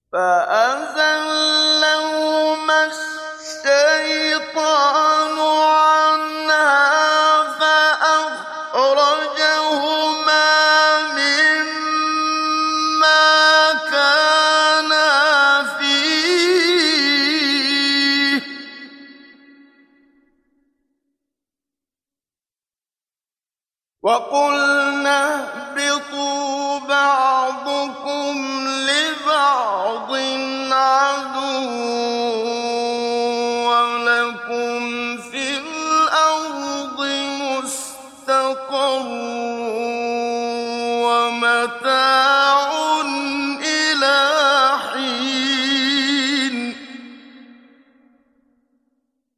فأزلهما الشيطان عنها فأخرجهما مما كانا فيه وقلنا اهبطوا بعضكم لبعض عدو ولكم في الأرض مستقر